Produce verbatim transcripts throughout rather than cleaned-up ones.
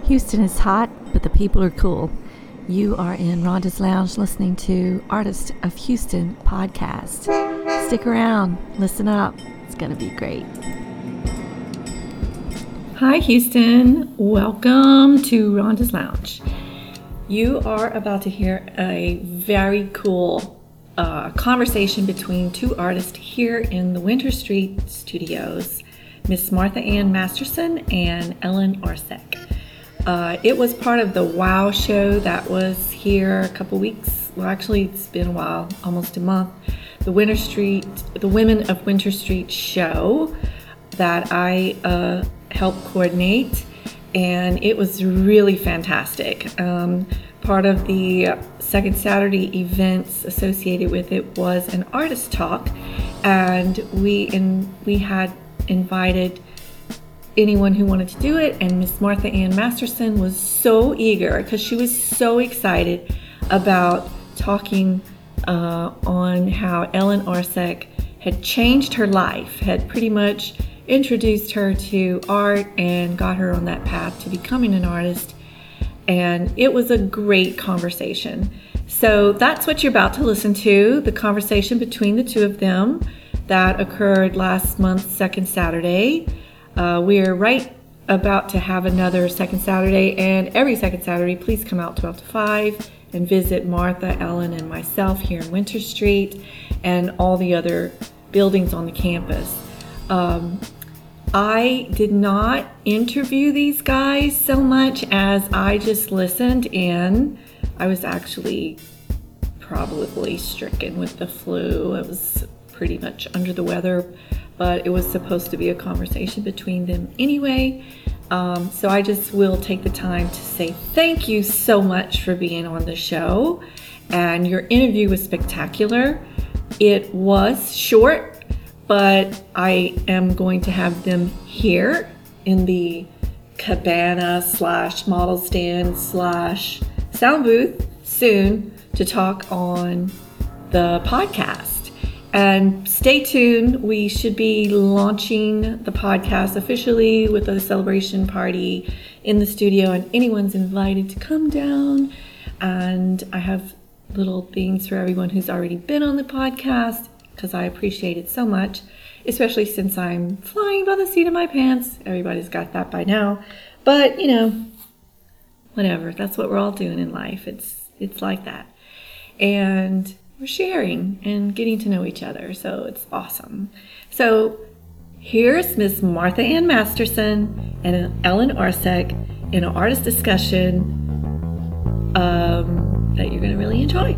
Houston is hot, but the people are cool. You are in Rhonda's Lounge listening to Artist of Houston podcast. Stick around, listen up. It's going to be great. Hi, Houston. Welcome to Rhonda's Lounge. You are about to hear a very cool uh, conversation between two artists here in the Winter Street Studios, Miss Martha Ann Masterson and Ellen Arsek. Uh, it was part of the WOW show that was here a couple weeks. Well, actually, it's been a while, almost a month. The Winter Street, the Women of Winter Street show that I uh, helped coordinate, and it was really fantastic. Um, part of the Second Saturday events associated with it was an artist talk, and we in we had invited anyone who wanted to do it, and Miss Martha Ann Masterson was so eager because she was so excited about talking uh, on how Ellen Arsek had changed her life, had pretty much introduced her to art and got her on that path to becoming an artist. And it was a great conversation. So that's what you're about to listen to, the conversation between the two of them that occurred last month, second Saturday. Uh, we're right about to have another second Saturday, and every second Saturday, please come out twelve to five and visit Martha, Ellen, and myself here in Winter Street and all the other buildings on the campus. Um, I did not interview these guys so much as I just listened in. I was actually probably stricken with the flu. I was pretty much under the weather, but it was supposed to be a conversation between them anyway. Um, so I just will take the time to say thank you so much for being on the show. And your interview was spectacular. It was short, but I am going to have them here in the cabana slash model stand slash sound booth soon to talk on the podcast. And stay tuned. We should be launching the podcast officially with a celebration party in the studio, and anyone's invited to come down. And I have little things for everyone who's already been on the podcast, because I appreciate it so much, especially since I'm flying by the seat of my pants. Everybody's got that by now. But, you know, whatever. That's what we're all doing in life. It's it's like that. And we're sharing and getting to know each other, so it's awesome. So here's Miss Martha Ann Masterson and Ellen Arsek in an artist discussion um, that you're going to really enjoy.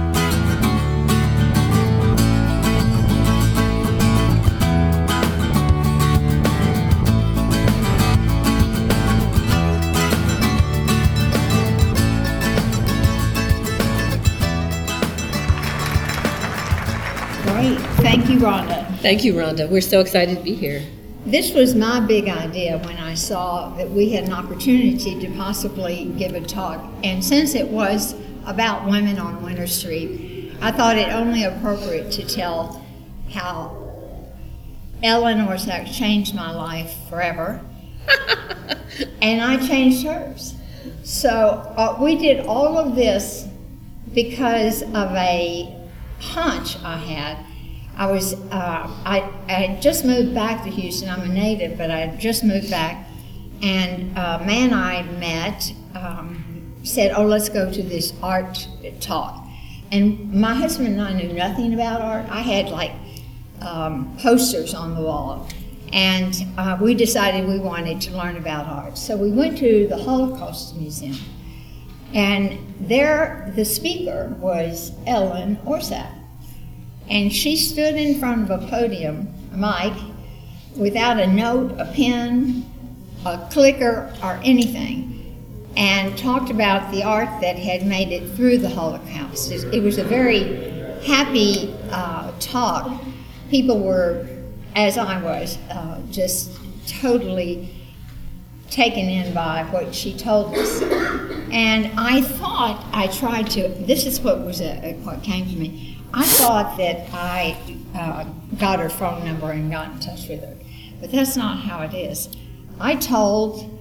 Thank you, Rhonda. Thank you, Rhonda. We're so excited to be here. This was my big idea when I saw that we had an opportunity to possibly give a talk. And since it was about women on Winter Street, I thought it only appropriate to tell how Ellen Arsek changed my life forever. And I changed hers. So uh, we did all of this because of a hunch I had. I was, uh, I, I had just moved back to Houston. I'm a native, but I had just moved back. And a man I met um, said, oh, let's go to this art talk. And my husband and I knew nothing about art. I had like um, posters on the wall. And uh, we decided we wanted to learn about art. So we went to the Holocaust Museum. And there, the speaker was Ellen Arsek. And she stood in front of a podium, a mic, without a note, a pen, a clicker, or anything, and talked about the art that had made it through the Holocaust. It was a very happy uh, talk. People were, as I was, uh, just totally taken in by what she told us. And I thought I tried to, this is what was a, what came to me. I thought that I uh, got her phone number and got in touch with her, but that's not how it is. I told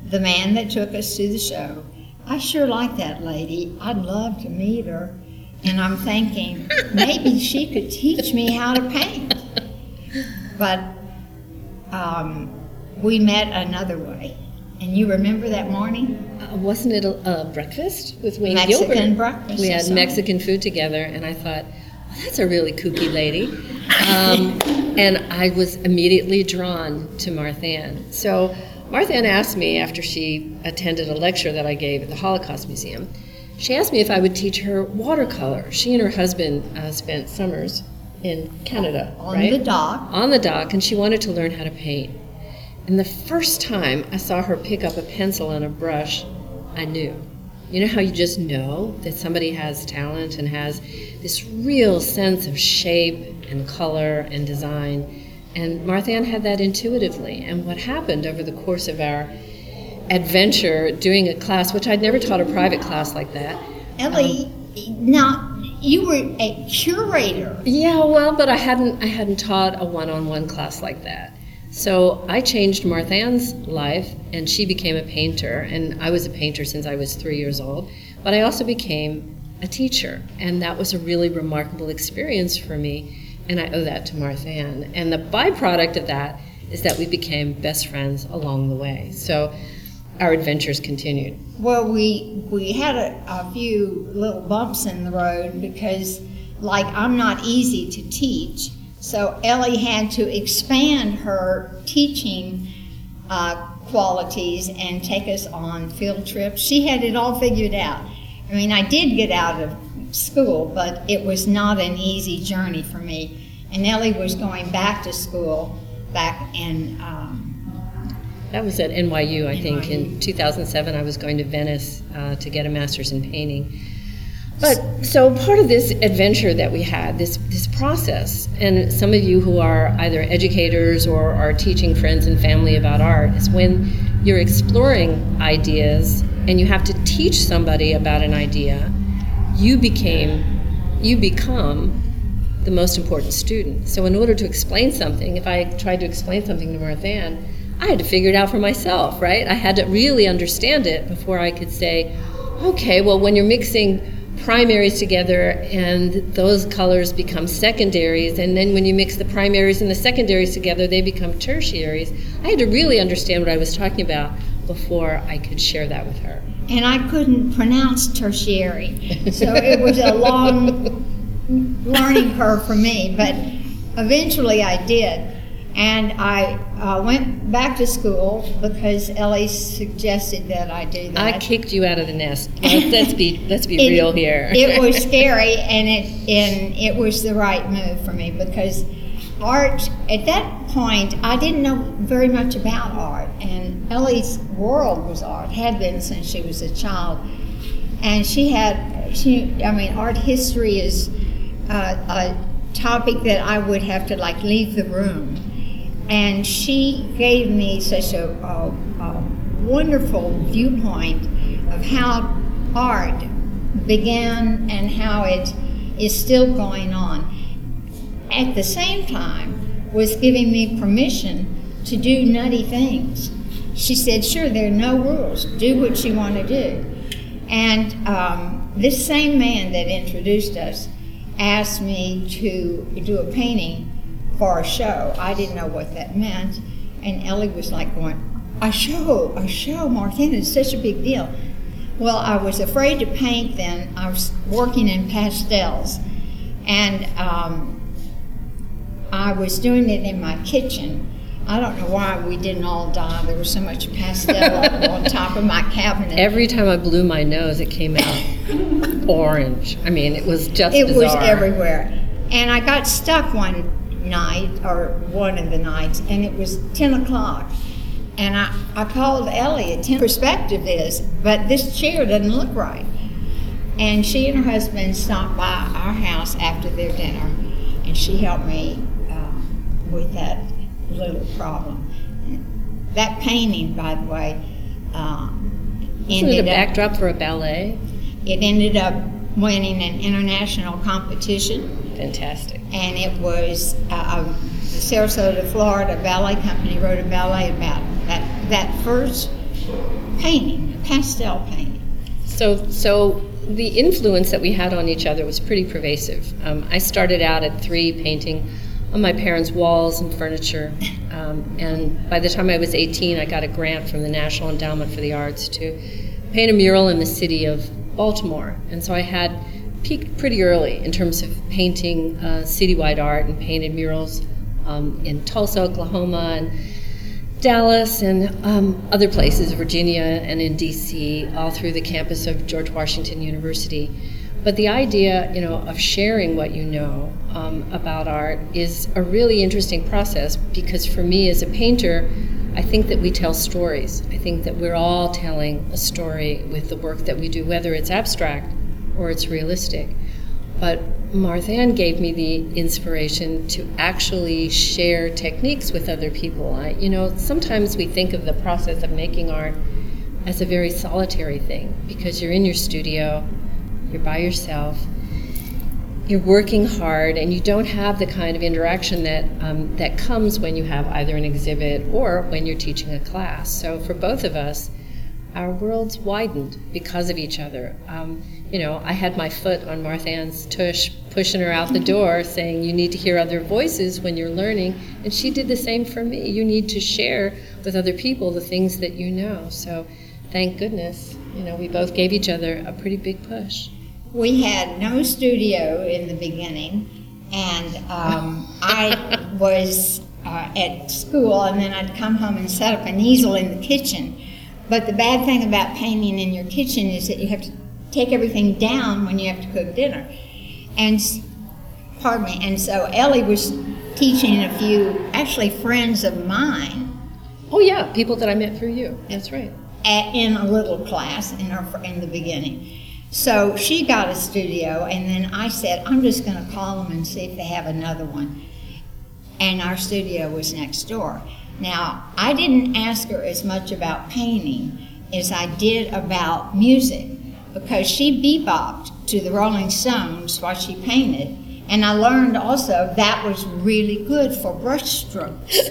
the man that took us to the show. I sure like that lady. I'd love to meet her. And I'm thinking, maybe she could teach me how to paint. But um, we met another way. And you remember that morning? Uh, wasn't it a, a breakfast with Wayne Mexican Gilbert? breakfast. We or had something. Mexican food together, and I thought, well, that's a really kooky lady. Um, and I was immediately drawn to Martha-Ann. So Martha-Ann asked me, after she attended a lecture that I gave at the Holocaust Museum, she asked me if I would teach her watercolor. She and her husband uh, spent summers in Canada, On right? the dock. On the dock, and she wanted to learn how to paint. And the first time I saw her pick up a pencil and a brush, I knew. You know how you just know that somebody has talent and has this real sense of shape and color and design? And Martha-Ann had that intuitively. And what happened over the course of our adventure doing a class, which I'd never taught a private class like that. Ellie, Um, now, you were a curator. Yeah, well, but I hadn't I hadn't taught a one-on-one class like that. So I changed Martha-Ann's life, and she became a painter, and I was a painter since I was three years old, but I also became a teacher, and that was a really remarkable experience for me, and I owe that to Martha-Ann. And the byproduct of that is that we became best friends along the way. So our adventures continued. Well, we we had a, a few little bumps in the road because, like, I'm not easy to teach. So Ellie had to expand her teaching uh, qualities and take us on field trips. She had it all figured out. I mean, I did get out of school, but it was not an easy journey for me. And Ellie was going back to school back in... Um, That was at N Y U, I think. N Y U. In two thousand seven, I was going to Venice uh, to get a master's in painting. But so part of this adventure that we had, this this process, and some of you who are either educators or are teaching friends and family about art, is when you're exploring ideas and you have to teach somebody about an idea, you became, you become the most important student. So in order to explain something, if I tried to explain something to Martha-Ann, I had to figure it out for myself, right? I had to really understand it before I could say, okay, well, when you're mixing primaries together and those colors become secondaries, and then when you mix the primaries and the secondaries together, they become tertiaries. I had to really understand what I was talking about before I could share that with her. and I couldn't pronounce tertiary, so it was a long learning curve for me, but eventually I did. And I uh, went back to school because Ellie suggested that I do that. I kicked you out of the nest. Let's, let's be let's be It- real here. It was scary, and it and it was the right move for me because art, at that point, I didn't know very much about art, and Ellie's world was art, had been since she was a child. And she had, she, I mean, art history is uh, a topic that I would have to like leave the room. And she gave me such a, a, a wonderful viewpoint of how art began and how it is still going on. At the same time, was giving me permission to do nutty things. She said, sure, there are no rules. Do what you want to do. And um, this same man that introduced us asked me to do a painting for a show. I didn't know what that meant. And Ellie was like going, a show, a show, Martha-Ann, it's such a big deal. Well, I was afraid to paint then. I was working in pastels. And um, I was doing it in my kitchen. I don't know why we didn't all die. There was so much pastel on top of my cabinet. Every time I blew my nose, it came out orange. I mean, it was just It bizarre. was everywhere. And I got stuck one night, or one of the nights, and it was ten o'clock. And I, I called Ellie at ten. Perspective is, but this chair doesn't look right. And she and her husband stopped by our house after their dinner, and she helped me uh, with that little problem. That painting, by the way, uh, Wasn't it a ended up, backdrop for a ballet? it ended up winning an international competition. Fantastic. And it was uh, the Sarasota, Florida Ballet Company wrote a ballet about that. That first painting, pastel painting. So, so the influence that we had on each other was pretty pervasive. Um, I started out at three painting on my parents' walls and furniture, um, and by the time I was eighteen, I got a grant from the National Endowment for the Arts to paint a mural in the city of Baltimore. And so I had peaked pretty early in terms of painting uh, citywide art, and painted murals um, in Tulsa, Oklahoma, and Dallas, and um, other places, Virginia and in D C, all through the campus of George Washington University. But the idea, you know, of sharing what you know um, about art is a really interesting process, because for me as a painter, I think that we tell stories. I think that we're all telling a story with the work that we do, whether it's abstract or it's realistic. But Martha-Ann gave me the inspiration to actually share techniques with other people. I, you know, sometimes we think of the process of making art as a very solitary thing, because you're in your studio, you're by yourself, you're working hard, and you don't have the kind of interaction that um, that comes when you have either an exhibit or when you're teaching a class. So for both of us, our worlds widened because of each other. Um, you know, I had my foot on Martha-Ann's tush, pushing her out the door, saying, you need to hear other voices when you're learning, and she did the same for me. You need to share with other people the things that you know. So thank goodness, you know, we both gave each other a pretty big push. We had no studio in the beginning, and um, I was uh, at school, and then I'd come home and set up an easel in the kitchen. But the bad thing about painting in your kitchen is that you have to take everything down when you have to cook dinner. And, pardon me, and so Ellie was teaching a few, actually friends of mine. Oh yeah, people that I met through you, that's right. At, in a little class in, our, in the beginning. So she got a studio, and then I said, I'm just going to call them and see if they have another one. And our studio was next door. Now, I didn't ask her as much about painting as I did about music, because she bebopped to the Rolling Stones while she painted, and I learned also that was really good for brush strokes.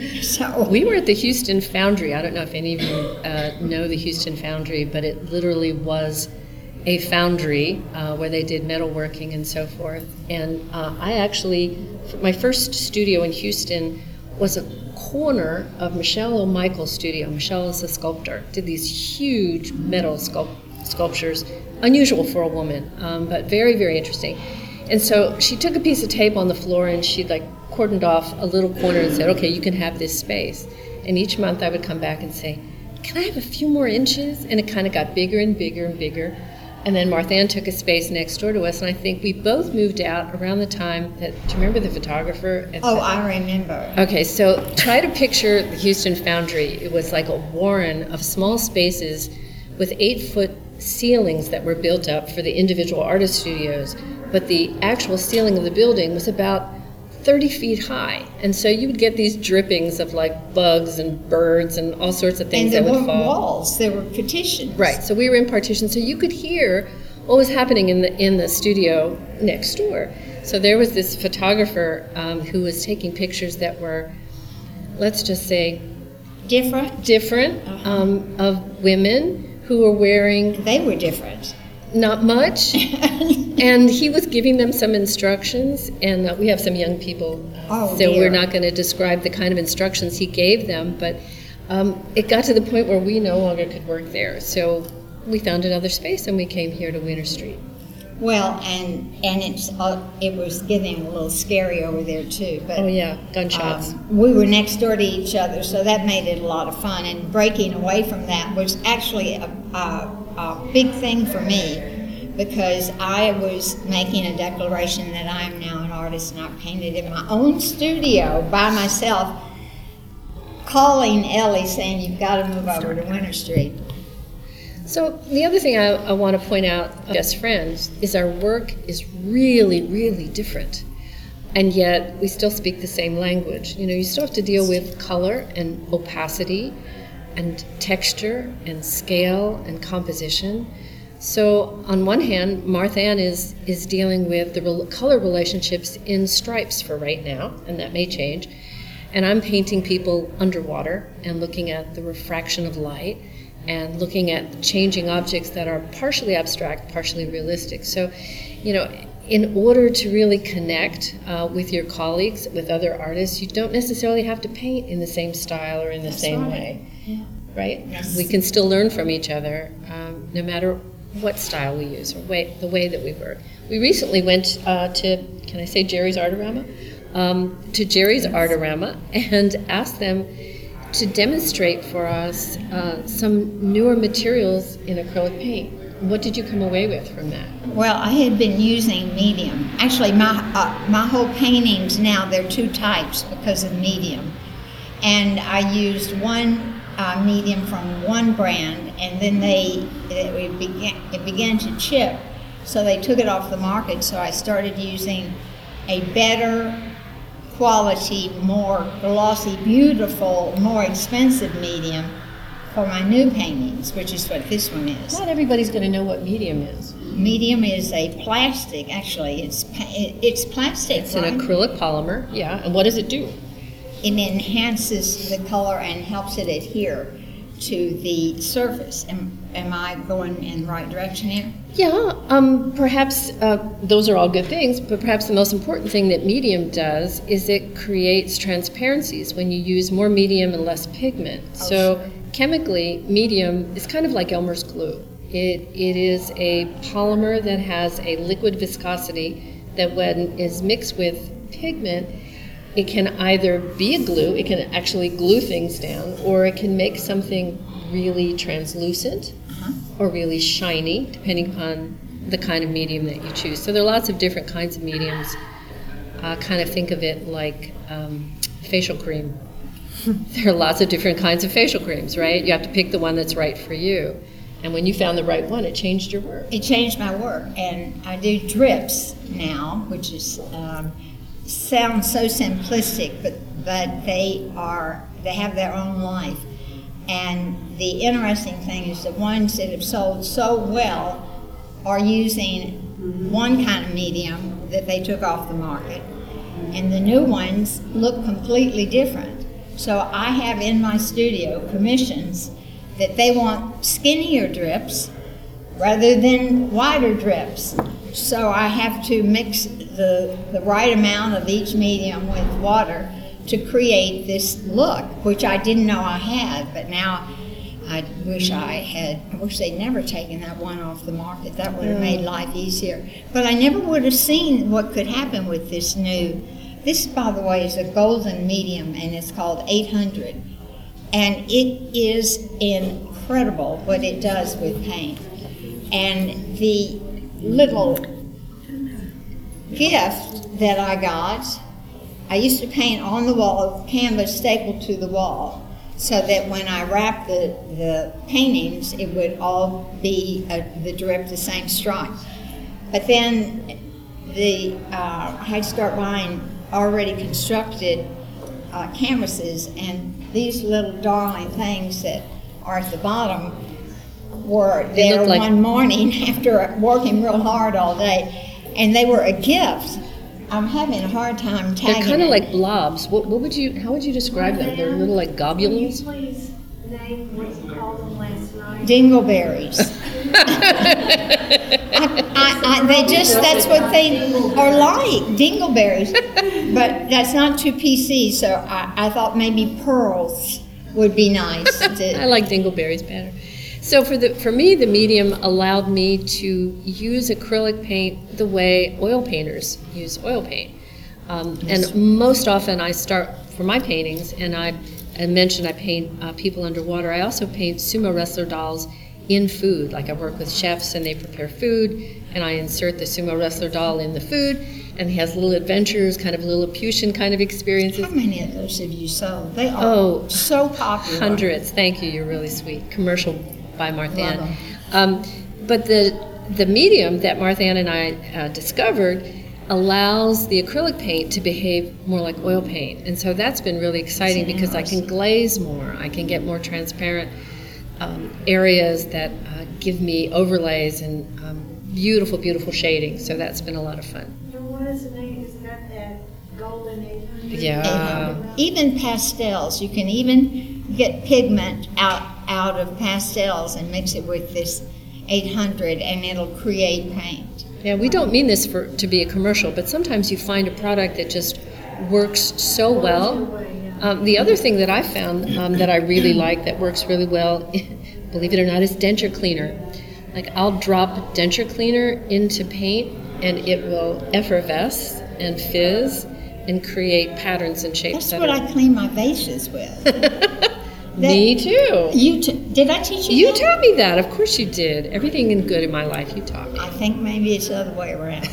So we were at the Houston Foundry. I don't know if any of you uh, know the Houston Foundry, but it literally was a foundry uh, where they did metalworking and so forth. And uh, I actually, my first studio in Houston was a corner of Michelle O'Michael's studio. Michelle is a sculptor, did these huge metal sculpt- sculptures, unusual for a woman, um, but very, very interesting. And so she took a piece of tape on the floor, and she like cordoned off a little corner and said, okay, you can have this space. And each month I would come back and say, can I have a few more inches? And it kind of got bigger and bigger and bigger. And then Martha-Ann took a space next door to us, and I think we both moved out around the time that, do you remember the photographer? Oh, I remember. Okay, so try to picture the Houston Foundry. It was like a warren of small spaces with eight-foot ceilings that were built up for the individual artist studios, but the actual ceiling of the building was about thirty feet high. And so you would get these drippings of like bugs and birds and all sorts of things that would fall. And there weren't walls, there were partitions. Right, so we were in partitions, so you could hear what was happening in the in the studio next door. So there was this photographer um, who was taking pictures that were, let's just say, different, different uh-huh. um, of women who were wearing. They were different. Not much. And he was giving them some instructions, and uh, we have some young people, uh, oh, so dear. we're not going to describe the kind of instructions he gave them, but um, it got to the point where we no longer could work there. So we found another space, and we came here to Winter Street. Well, and and it's uh, it was getting a little scary over there too. But oh yeah, gunshots. Um, we were next door to each other, so that made it a lot of fun. And breaking away from that was actually a, a, a big thing for me, because I was making a declaration that I am now an artist, and I painted in my own studio by myself, calling Ellie saying, "You've got to move over to Winter Street." So the other thing I, I want to point out, best friends, is our work is really, really different. And yet we still speak the same language. You know, you still have to deal with color and opacity and texture and scale and composition. So on one hand, Martha-Ann is, is dealing with the rel- color relationships in stripes for right now, and that may change. And I'm painting people underwater and looking at the refraction of light. and looking at changing objects that are partially abstract, partially realistic. So, you know, in order to really connect uh, with your colleagues, with other artists, you don't necessarily have to paint in the same style or in the That's same right. way, Yeah. right? Yes. We can still learn from each other, um, no matter what style we use or way, the way that we work. We recently went uh, to, can I say Jerry's Artorama? Um, to Jerry's Artorama and asked them to demonstrate for us uh, some newer materials in acrylic paint. What did you come away with from that? Well, I had been using medium. Actually, my uh, my whole paintings now, they're two types because of medium. And I used one uh, medium from one brand, and then they it began it began to chip, so they took it off the market. So I started using a better quality, more glossy, beautiful, more expensive medium for my new paintings, which is what this one is. Not everybody's going to know what medium is. Medium is a plastic, actually. It's pa- it- it's plastic, It's right? an acrylic polymer, yeah. And what does it do? It enhances the color and helps it adhere to the surface. Am, am I going in the right direction here? Yeah, um, perhaps uh, those are all good things, but perhaps the most important thing that medium does is it creates transparencies when you use more medium and less pigment. Oh, so sure. chemically, medium is kind of like Elmer's glue. It, it is a polymer that has a liquid viscosity that when is mixed with pigment, it can either be a glue, it can actually glue things down, or it can make something really translucent Uh-huh. or really shiny, depending upon the kind of medium that you choose. So there are lots of different kinds of mediums. Uh, kind of think of it like um, facial cream. There are lots of different kinds of facial creams, right? You have to pick the one that's right for you. And when you found the right one, it changed your work. It changed my work, and I do drips now, which is um, sounds so simplistic, but but they are they have their own life. And the interesting thing is the ones that have sold so well are using one kind of medium that they took off the market, and the new ones look completely different. So I have in my studio commissions that they want skinnier drips rather than wider drips. So I have to mix the, the right amount of each medium with water to create this look, which I didn't know I had, but now I wish I had, I wish they'd never taken that one off the market. That would have made life easier. But I never would have seen what could happen with this new, this, by the way, is a golden medium, and it's called eight hundred. And it is incredible what it does with paint. And the little gift that I got, I used to paint on the wall, canvas stapled to the wall, so that when I wrapped the, the paintings, it would all be a, the drip, the same stripe. But then the uh, I had to start buying already constructed uh, canvases, and these little darling things that are at the bottom were They there look like- one morning after working real hard all day, and they were a gift. I'm having a hard time tagging They're kind of it. like blobs. What, what would you? How would you describe them? They're little like Will you globules. please name what you called them last night? Dingleberries. I, I, I, they just, that's what they are like, dingleberries. But that's not too P C, so I, I thought maybe pearls would be nice. To, I like dingleberries better. So for the for me, the medium allowed me to use acrylic paint the way oil painters use oil paint. Um, and most often I start, for my paintings, and I, I mentioned I paint uh, people underwater, I also paint sumo wrestler dolls in food. Like I work with chefs and they prepare food, and I insert the sumo wrestler doll in the food, and he has little adventures, kind of Lilliputian kind of experiences. how many of those have you sold? They are Oh, so popular. Hundreds. Thank you. You're really sweet. Commercial by Martha Love Ann. 'em. Um, but the the medium that Martha Ann and I uh, discovered allows the acrylic paint to behave more like oil paint, and so that's been really exciting because I can glaze more. I can get more transparent um, areas that uh, give me overlays and um, beautiful, beautiful shading. So that's been a lot of fun. And what is the name? Is that that golden eight hundred? Yeah. Even pastels, you can even get pigment out out of pastels and mix it with this eight hundred, and it'll create paint. Yeah, we don't mean this for to be a commercial, but sometimes you find a product that just works so well. Um, the other thing that I found um, that I really like that works really well, believe it or not, is denture cleaner. Like I'll drop denture cleaner into paint and it will effervesce and fizz and create patterns and shapes. That's that what are... I clean my vases with. Me too. You t- did I teach you? You that? taught me that. Of course you did. Everything in good in my life you taught me. I think maybe it's the other way around.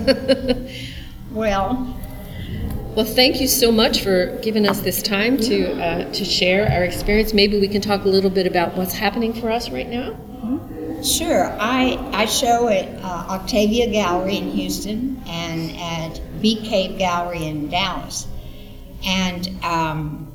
Well, well, thank you so much for giving us this time to uh, to share our experience. Maybe we can talk a little bit about what's happening for us right now. sure. I I show at uh, Octavia Gallery in Houston and at Bee Cave Gallery in Dallas, and um,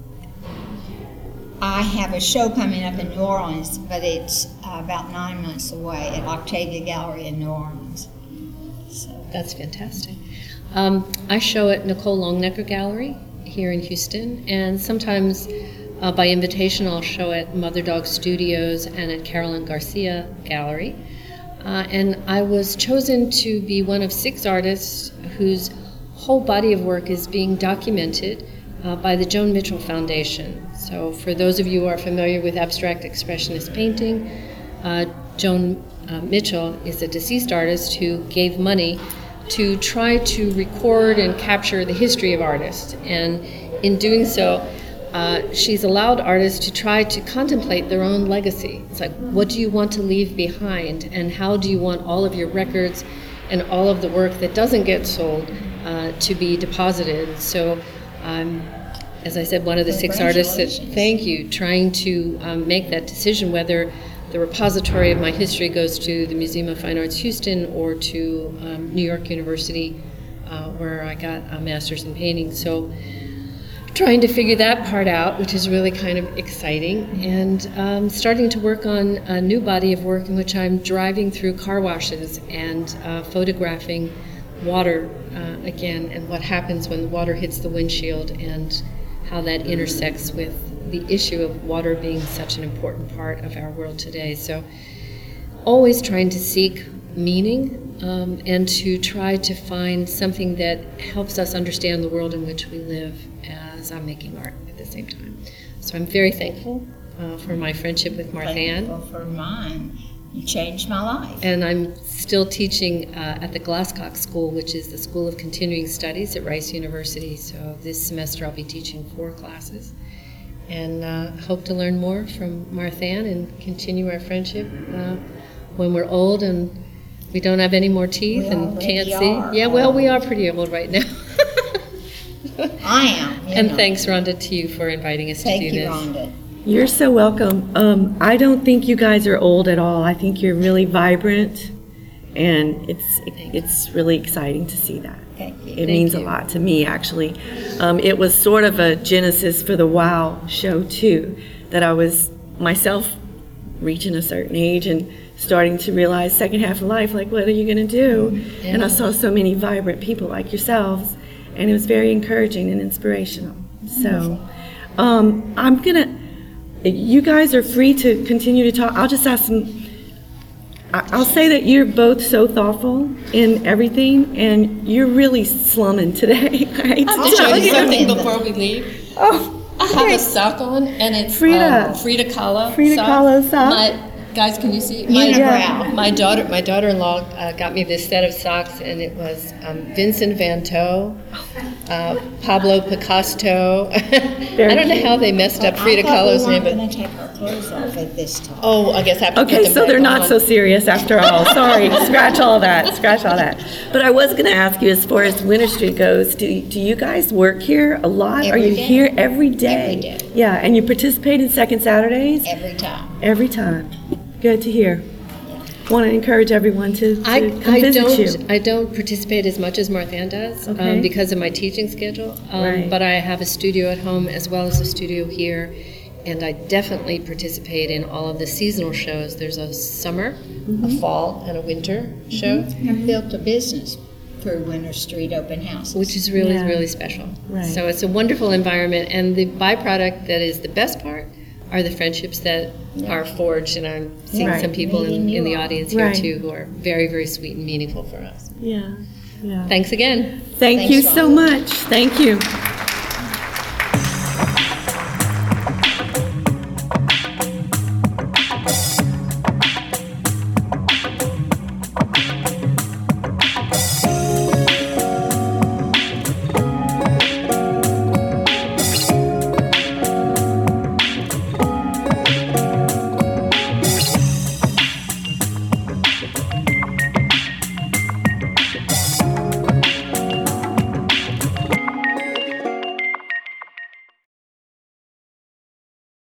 I have a show coming up in New Orleans, but it's uh, about nine months away at Octavia Gallery in New Orleans. So. That's fantastic. Um, I show at Nicole Longnecker Gallery here in Houston, and sometimes uh, by invitation I'll show at Mother Dog Studios and at Carolyn Garcia Gallery. Uh, and I was chosen to be one of six artists whose whole body of work is being documented uh, by the Joan Mitchell Foundation. So for those of you who are familiar with abstract expressionist painting, uh, Joan uh, Mitchell is a deceased artist who gave money to try to record and capture the history of artists. And in doing so, uh, she's allowed artists to try to contemplate their own legacy. It's like, what do you want to leave behind? And how do you want all of your records and all of the work that doesn't get sold uh, to be deposited? So, um, as I said, one of the six artists that, thank you, trying to um, make that decision whether the repository of my history goes to the Museum of Fine Arts Houston or to um, New York University, uh, where I got a master's in painting. So trying to figure that part out, which is really kind of exciting, and um, starting to work on a new body of work in which I'm driving through car washes and uh, photographing water uh, again, and what happens when the water hits the windshield and how that intersects with the issue of water being such an important part of our world today. So always trying to seek meaning um, and to try to find something that helps us understand the world in which we live as I'm making art at the same time. So I'm very thankful uh, for my friendship with Martha Ann. Thankful for mine. You changed my life. And I'm still teaching uh, at the Glasscock School, which is the School of Continuing Studies at Rice University. So this semester I'll be teaching four classes. And uh, hope to learn more from Martha Ann and continue our friendship uh, when we're old and we don't have any more teeth We and can't already see. are. Yeah, well, we are pretty old right now. I am. you And know. thanks, Rhonda, to you for inviting us Thank to do you, this. Rhonda. You're so welcome. Um, I don't think you guys are old at all. I think you're really vibrant, and it's it's really exciting to see that. Thank you. It Thank means you. a lot to me, actually. Um, it was sort of a genesis for the WOW show, too, that I was myself reaching a certain age and starting to realize second half of life, like, what are you going to do? And I saw so many vibrant people like yourselves, and it was very encouraging and inspirational. So um, I'm going to, you guys are free to continue to talk. I'll just ask some, I- I'll say that you're both so thoughtful in everything, and you're really slumming today. I hate to I'll To show tell you you something something. before we leave. Oh, I have a sock on, and it's Frida. um, Frida Kahlo. Frida sock. Kahlo sock. My, guys, can you see? My, Unibrow. my daughter, my daughter-in-law uh, got me this set of socks, and it was um, Vincent Van Gogh, uh, Pablo Picasso. I don't know how they messed up Frida I thought Kahlo's we name, weren't but going to take our clothes off at this time. oh, I guess I have to put okay, them so back they're not on. so serious after all. Sorry, scratch all that, scratch all that. But I was going to ask you, as far as Winter Street goes, do, do you guys work here a lot? Are Every you day. here every day? Every day. Yeah, and you participate in Second Saturdays? Every time. Every time. Good to hear. Want to encourage everyone to, to I, come I visit don't you. I don't participate as much as Martha Ann does Okay. um, because of my teaching schedule. Um, Right. But I have a studio at home as well as a studio here, and I definitely participate in all of the seasonal shows. There's a summer, Mm-hmm. a fall, and a winter show, I've built a business through Winter Street open houses. which is really Yeah. really special. Right. So it's a wonderful environment, and the byproduct that is the best part are the friendships that are forged, and I'm seeing Right. some people in, Meeting in the you all. audience here Right. too who are very, very sweet and meaningful for us. Yeah. Yeah. Thanks again. Thank Thanks, you so Rhonda. much. Thank you.